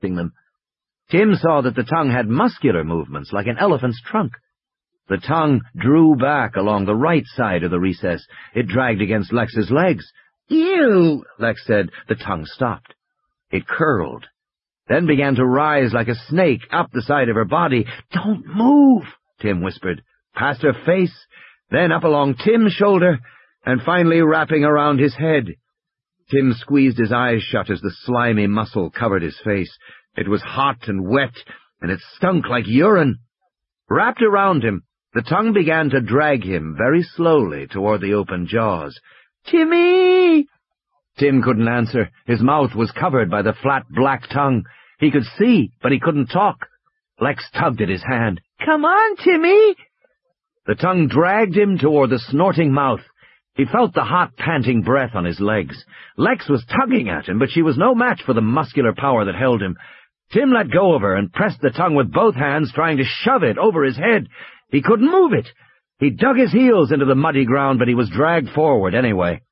them. Tim saw that the tongue had muscular movements like an elephant's trunk. The tongue drew back along the right side of the recess. It dragged against Lex's legs. "Ew," Lex said. The tongue stopped. It curled, then began to rise like a snake up the side of her body. "Don't move," Tim whispered. Past her face, then up along Tim's shoulder, and finally wrapping around his head. Tim squeezed his eyes shut as the slimy muscle covered his face. It was hot and wet, and it stunk like urine. Wrapped around him, the tongue began to drag him very slowly toward the open jaws. "Timmy!" Tim couldn't answer. His mouth was covered by the flat black tongue. He could see, but he couldn't talk. Lex tugged at his hand. "Come on, Timmy!" The tongue dragged him toward the snorting mouth. He felt the hot, panting breath on his legs. Lex was tugging at him, but she was no match for the muscular power that held him. Tim let go of her and pressed the tongue with both hands, trying to shove it over his head. He couldn't move it. He dug his heels into the muddy ground, but he was dragged forward anyway.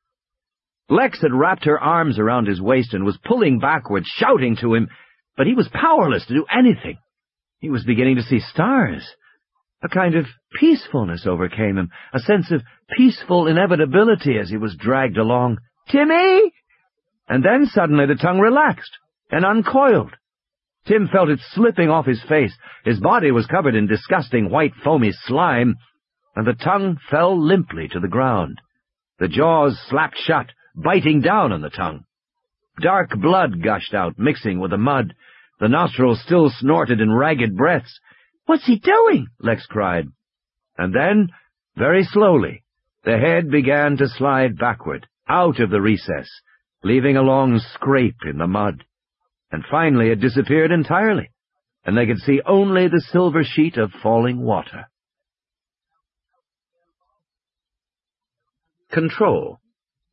Lex had wrapped her arms around his waist and was pulling backwards, shouting to him, but he was powerless to do anything. He was beginning to see stars. A kind of peacefulness overcame him, a sense of peaceful inevitability as he was dragged along. "Timmy!" And then suddenly the tongue relaxed and uncoiled. Tim felt it slipping off his face. His body was covered in disgusting white foamy slime, and the tongue fell limply to the ground. The jaws slapped shut, biting down on the tongue. Dark blood gushed out, mixing with the mud. The nostrils still snorted in ragged breaths. "What's he doing?" Lex cried. And then, very slowly, the head began to slide backward, out of the recess, leaving a long scrape in the mud. And finally it disappeared entirely, and they could see only the silver sheet of falling water. Control.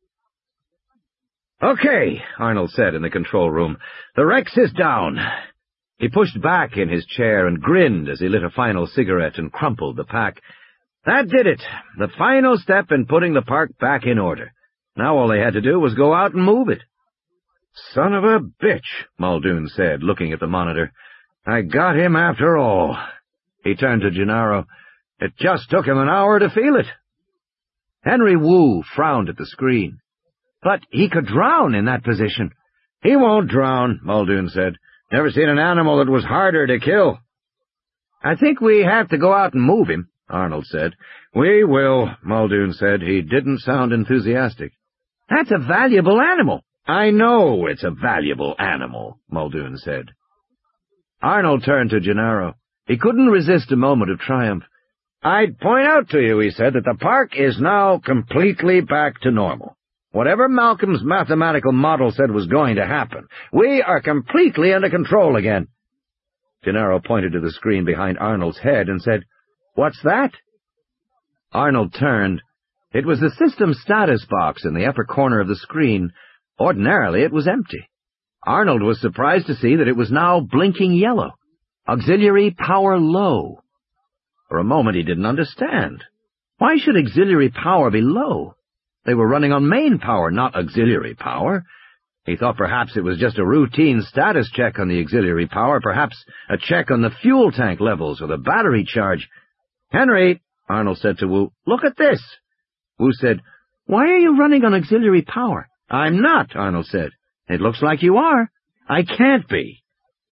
"Okay," Arnold said in the control room. "The Rex is down." He pushed back in his chair and grinned as he lit a final cigarette and crumpled the pack. "That did it. The final step in putting the park back in order. Now all they had to do was go out and move it." "Son of a bitch," Muldoon said, looking at the monitor. "I got him after all." He turned to Gennaro. "It just took him an hour to feel it." Henry Wu frowned at the screen. "But he could drown in that position." "He won't drown," Muldoon said. "Never seen an animal that was harder to kill." "I think we have to go out and move him," Arnold said. "We will," Muldoon said. He didn't sound enthusiastic. "That's a valuable animal." "I know it's a valuable animal," Muldoon said. Arnold turned to Gennaro. He couldn't resist a moment of triumph. "I'd point out to you," he said, "that the park is now completely back to normal. Whatever Malcolm's mathematical model said was going to happen, we are completely under control again." Gennaro pointed to the screen behind Arnold's head and said, "What's that?" Arnold turned. It was the system status box in the upper corner of the screen. Ordinarily it was empty. Arnold was surprised to see that it was now blinking yellow. Auxiliary power low. For a moment he didn't understand. Why should auxiliary power be low? They were running on main power, not auxiliary power. He thought perhaps it was just a routine status check on the auxiliary power, perhaps a check on the fuel tank levels or the battery charge. "Henry," Arnold said to Wu, "look at this." Wu said, "Why are you running on auxiliary power?" "I'm not," Arnold said. "It looks like you are." "I can't be."